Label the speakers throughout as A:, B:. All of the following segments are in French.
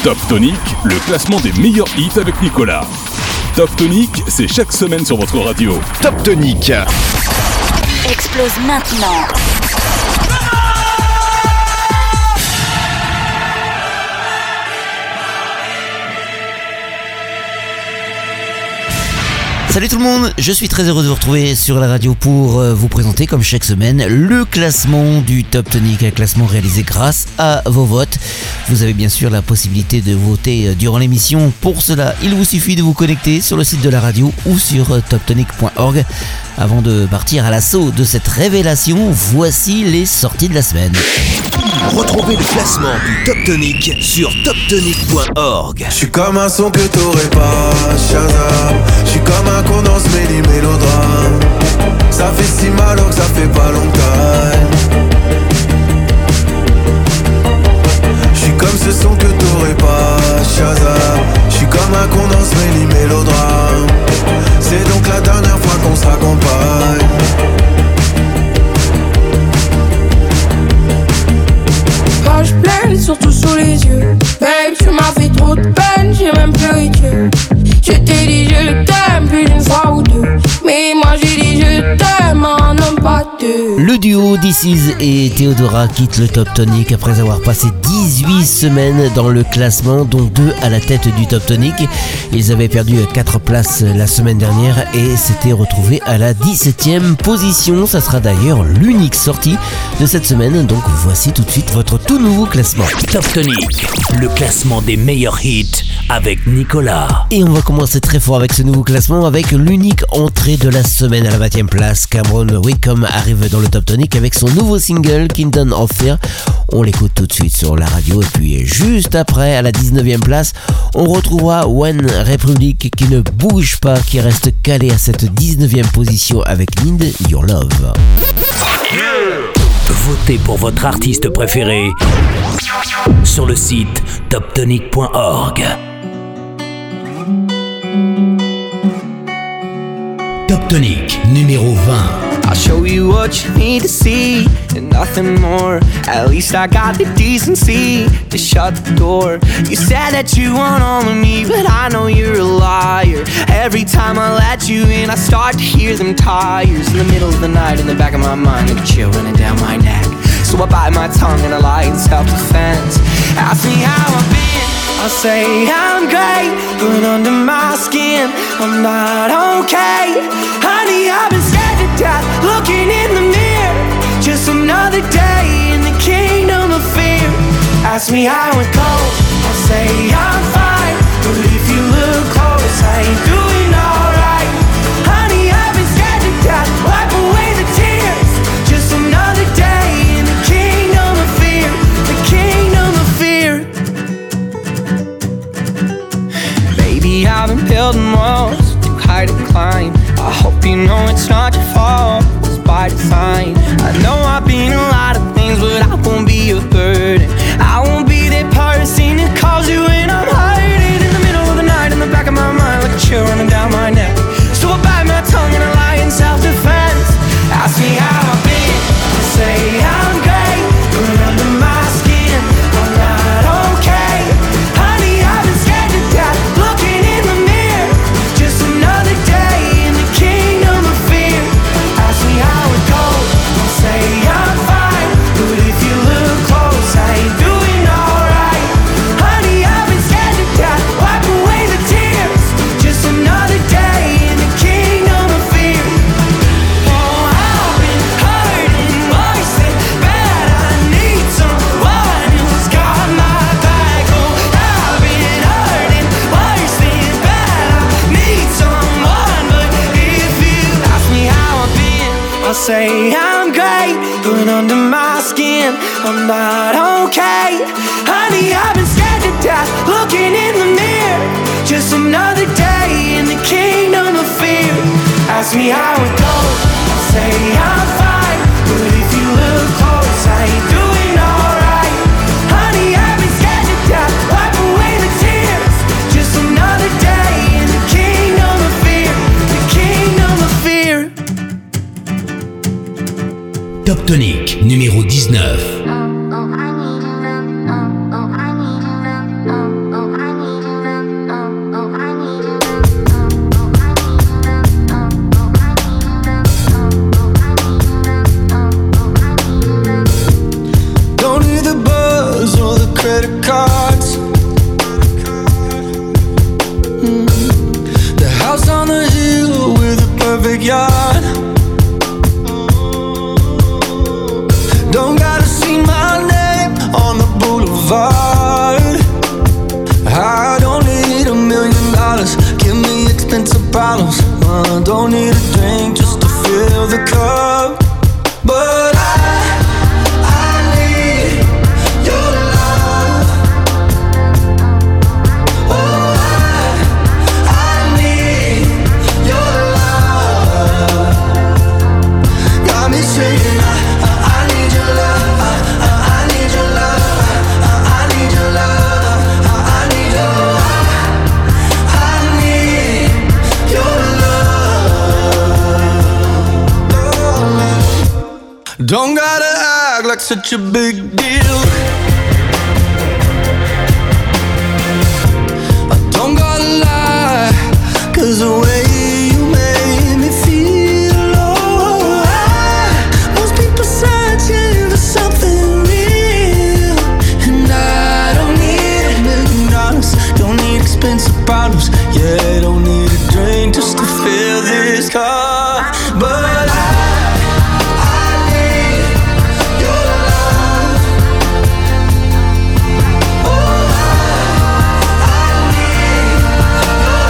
A: Top Tonic, le classement des meilleurs hits avec Nicolas. Top Tonic, c'est chaque semaine sur votre radio.
B: Top Tonic
C: explose maintenant.
D: Salut tout le monde, je suis très heureux de vous retrouver sur la radio pour vous présenter comme chaque semaine le classement du Top Tonic, un classement réalisé grâce à vos votes. Vous avez bien sûr la possibilité de voter durant l'émission. Pour cela, il vous suffit de vous connecter sur le site de la radio ou sur toptonic.org. Avant de partir à l'assaut de cette révélation, voici les sorties de la semaine.
B: Retrouvez le classement du Top Tonic sur toptonic.org.
E: Je suis comme un son que t'aurais pas, Shazam. Je suis comme un con dans ce mélodrame. Ça fait si mal alors que ça fait pas longtemps. Je suis comme ce son que t'aurais pas, Shazam. Je suis comme un con dans ce mélodrame. C'est donc la dernière fois qu'on se raccompagne.
F: Quand je pleine, surtout sous les yeux. Babe, tu m'as fait trop de peine, j'ai même pleuré Dieu. Je t'ai dit je t'aime plus d'une fois ou deux. Mais moi j'ai dit je t'aime en homme pas deux.
D: Le duo This Is et Theodora quittent le Top Tonic après avoir passé 18 semaines dans le classement, dont 2 à la tête du Top Tonic. Ils avaient perdu 4 places la semaine dernière et s'étaient retrouvés à la 17e position. Ça sera d'ailleurs l'unique sortie de cette semaine, donc voici tout de suite votre tout nouveau classement.
G: Top Tonic, le classement des meilleurs hits avec Nicolas.
D: Et on va commencer très fort avec ce nouveau classement avec l'unique entrée de la semaine à la 20e place. Cameron Wickham arrive dans le Top Tonic avec son nouveau single Kingdom of Fear. On l'écoute tout de suite sur la radio et puis juste après à la 19e place on retrouvera One Republic qui ne bouge pas, qui reste calé à cette 19e position avec Need Your Love.
G: Votez pour votre artiste préféré sur le site toptonic.org. Top Tonic numéro 20.
H: I'll show you what you need to see and nothing more. At least I got the decency to shut the door. You said that you want all of me, but I know you're a liar. Every time I let you in, I start to hear them tires in the middle of the night. In the back of my mind, like a chill running down my neck. So I bite my tongue and I lie in self-defense. Ask me how I've been, I'll say I'm great, but under my skin I'm not okay. Honey, I've been scared to death, looking in the mirror. Just another day in the kingdom of fear. Ask me how it goes, I'll say I'm fine, but if you look close, I ain't doing alright. Honey, I've been scared to death, wipe away the tears. Just another day in the kingdom of fear. The kingdom of fear. Baby, I've been building walls too high to climb. I hope you know it's not your fault, it's by design. I know I've been a lot of things, but I won't be a burden. I won't be that person who calls you when I'm hurting. In the middle of the night, in the back of my mind, like a chill running down my neck. So I bite my tongue and I lie in self-defense. Ask me how I've been, I say I'm great, but under my skin I'm not okay. Honey, I've been scared to death, looking in the mirror. Just another day in the kingdom of fear. Ask me how it goes, I'll say I'm fine, but if you look close, I ain't doing alright. Honey, I've been scared to death, wipe away the tears. Just another day in the kingdom of fear. Oh, I've been hurting worse than bad. I need someone who's got my back. Oh, I've been hurting worse than bad. I need someone, but if you ask me how I've been, I'll say I'm great, but under my skin I'm not okay. Honey, I've been scared to death, looking in the mirror. Just another day in the kingdom of fear. Ask me how it goes, I'll say I'm fine, but if you look close, I ain't doing alright. Honey, I've been scared to death, wipe away the tears. Just another day in the kingdom of fear. The kingdom of fear.
G: Top Tonic numéro 19.
H: credit cards. The house on the hill with a perfect yard. Don't gotta see my name on the boulevard. I don't need $1 million. Give me expensive bottles. Don't need a drink just to fill the cup. But I need your love. Oh, I need your love. Got me saying I need your love. I need your love. I need your love. I need your love. I need your love. Don't gotta act like such a big deal. I don't gotta lie, 'cause the way you made me feel, oh, most people searching for something real. And I don't need $1 million, don't need expensive bottles. Yeah, don't need a drink just to fill this cup. But I need your love. Oh, I need your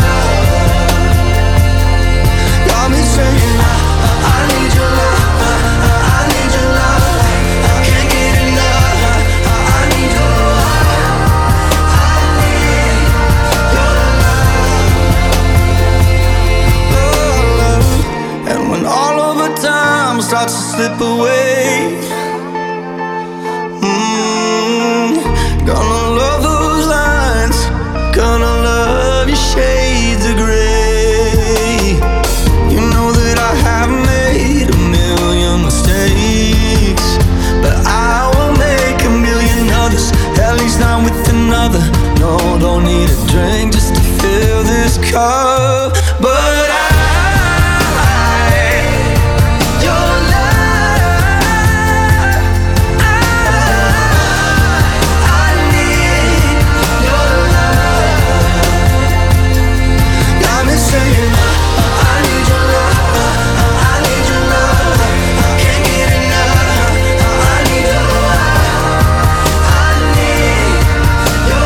H: love. Got me saying I need your love. I need your love. I can't get enough. I need your love. I need your love. And when all of the time starts to slip away, gonna love those lines, gonna love your shades of gray. You know that I have made $1 million mistakes, but I will make $1 million others, at least not with another. No, don't need a drink just to fill this cup. But your love, I need your love. Got me saying I need your love. I need your love. Can't get enough. I need your love. I need your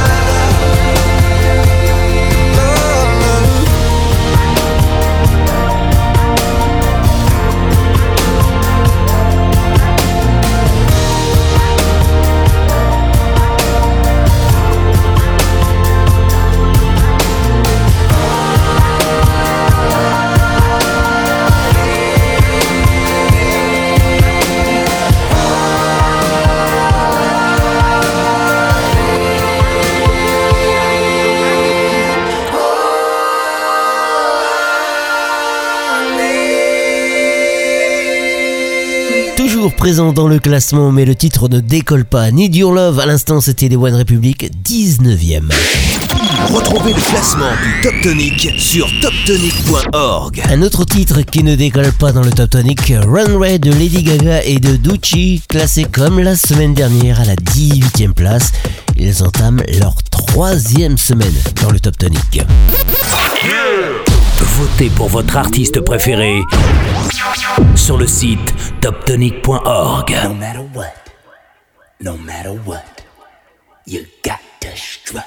D: Toujours présent dans le classement, mais le titre ne décolle pas. Need Your Love, à l'instant c'était les One Republic, 19e.
B: Retrouvez le classement du Top Tonic sur toptonic.org.
D: Un autre titre qui ne décolle pas dans le Top Tonic, Runway de Lady Gaga et de Doechii, classé comme la semaine dernière à la 18e place. Ils entament leur 3e semaine dans le Top Tonic.
G: Votez pour votre artiste préféré sur le site toptonic.org.
I: No matter what, you got to strut.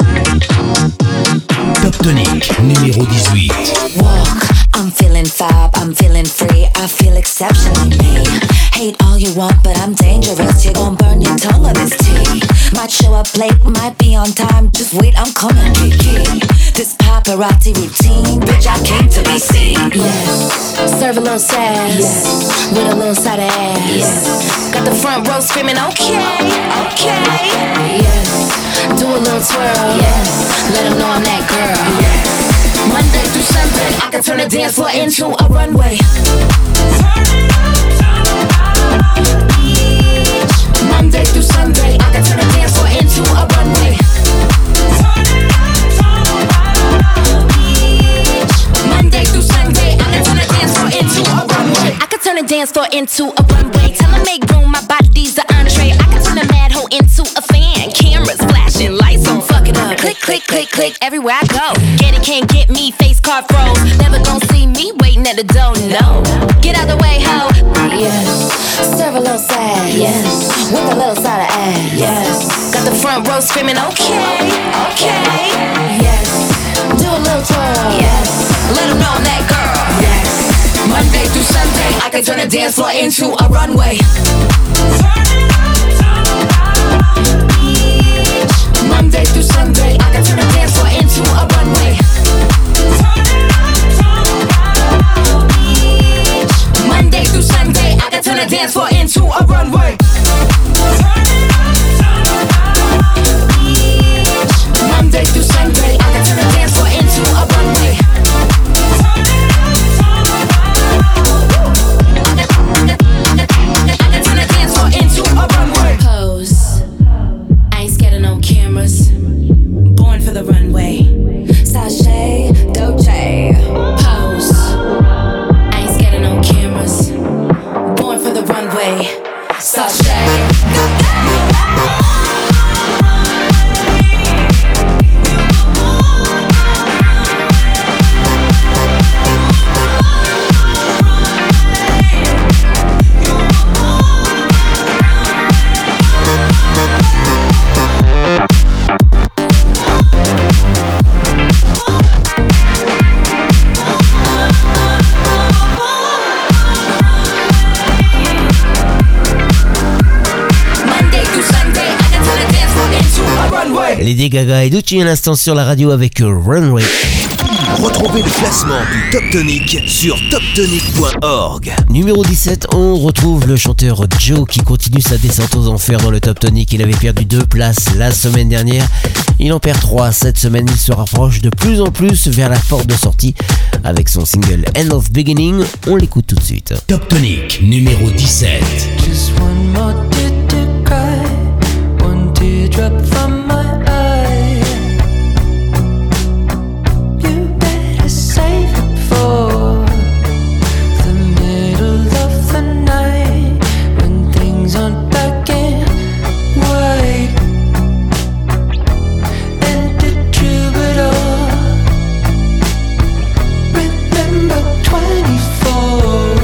G: Top Tonic, numéro 18.
C: Walk, I'm feeling fab, I'm feeling free, I feel exceptionally me. Hate all you want, but I'm dangerous, you're gon' burn your tongue on this tea. Might show up late, might be on time, just wait, I'm coming, Kiki. This paparazzi routine, bitch, I came to be seen.
F: Yes, serve a little sass, yes, with a little side of ass. Yes, got the front row screaming, okay, okay. Yes, do a little twirl, yes, let them know I'm that girl. Yes, Monday through Sunday, I can turn the dance floor into a runway. Monday through Sunday, I can turn the dance floor into a runway. Monday through Sunday, I can turn the dance floor into a runway. I can turn the dance floor into a runway. Tell them make room, my body's the entree. I can turn a mad hoe into a
J: click everywhere I go. Get it, can't get me, face card froze. Never gon' see me waiting at the door, no. Get out the way, ho.
C: Yes. Serve a little sad. Yes. With a little side of ass. Yes.
J: Got the front row screaming, okay, okay.
C: Yes. Do a little twirl.
J: Yes. Let them know I'm that girl.
C: Yes.
J: Monday through Sunday, I can turn a dance floor into a runway. Monday through Sunday, I can turn a dance floor into a runway. Monday through Sunday, I can turn a dance floor into a runway. Monday through Sunday, I can turn a dance floor into a runway. I can turn a dance floor into a runway.
C: Pose. I ain't scared of no cameras. Born for the runway. Sashay, Doje. Pose. I ain't scared of no cameras. Born for the runway. Sashay.
D: Lady Gaga et Gucci à l'instant sur la radio avec Runway.
B: Retrouvez le classement du Top Tonic sur toptonic.org.
D: Numéro 17, on retrouve le chanteur Joe qui continue sa descente aux enfers dans le Top Tonic. Il avait perdu 2 places la semaine dernière. Il en perd 3 cette semaine. Il se rapproche de plus en plus vers la porte de sortie avec son single End of Beginning. On l'écoute tout de suite.
G: Top Tonic numéro 17.
H: Just one more tear to cry, one teardrop from my eye. You better save it for the middle of the night when things aren't black and white. And the troubadour, remember 24.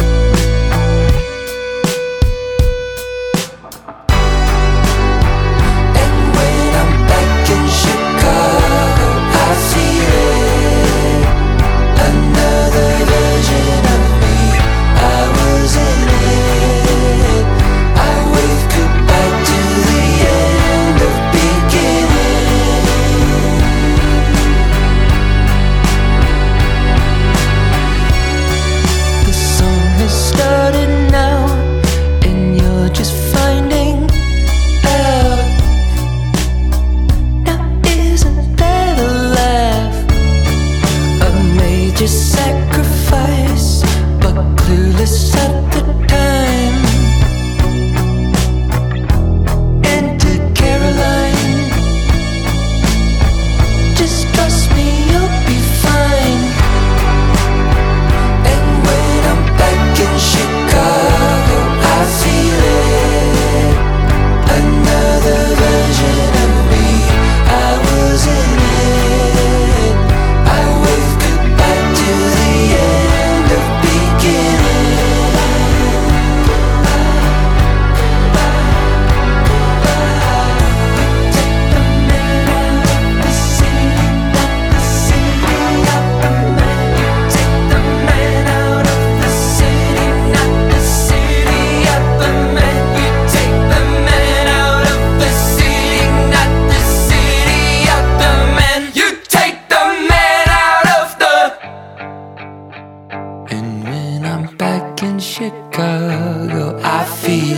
H: Chicago, I feel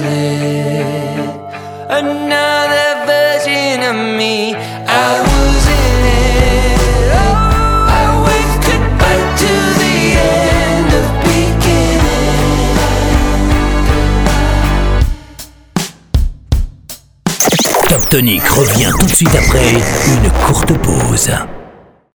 H: it. Another version of me, I was in it. Oh, I waved goodbye to the end of beginning.
G: Top Tonic revient tout de suite après une courte pause.